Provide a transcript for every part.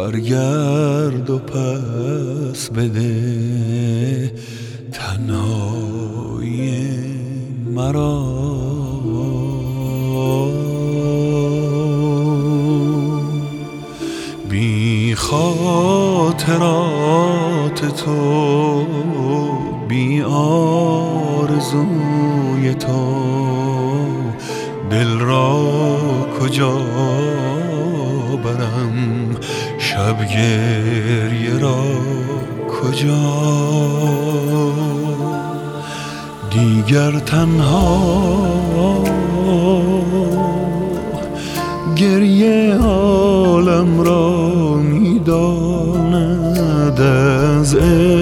برگرد و پس بده تنهایی مرا. بی خاطرات تو، بی آرزوی تو، دل را کجا برم، شب گریه را کجا. دیگر تنها گریه عالم را می‌داند، از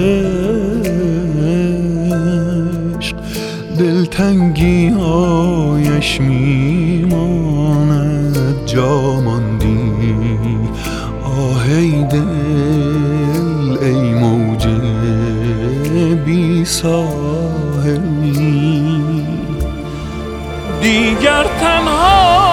عشق دلتنگی هایش میماند. جا ماندی آه ای دل، ای موج بی ساحلی. دیگر تنها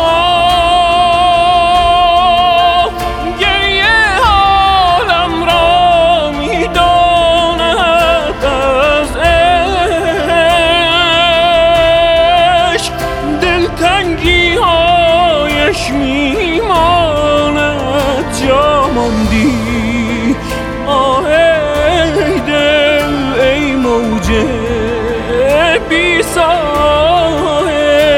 میماند. جا ماندی آه ای دل، ای موج بی ساحل.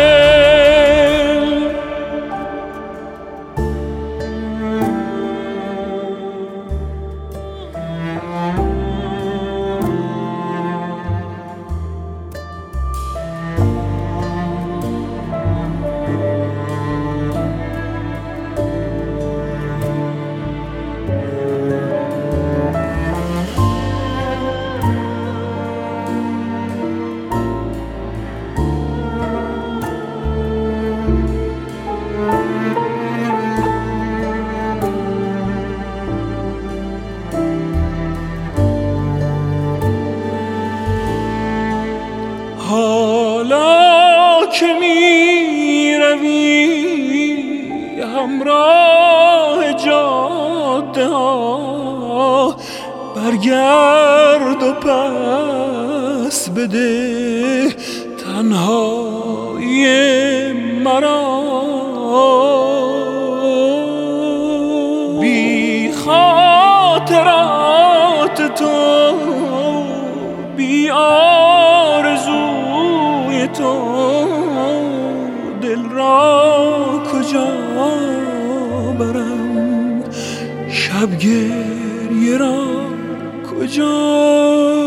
حالا که می روی همراه جاده ها، برگرد و پس بده تنهایی مرا. بی خاطرات تو، بی آرزوی تو، دل را کجا برم، شب گریه را کجا.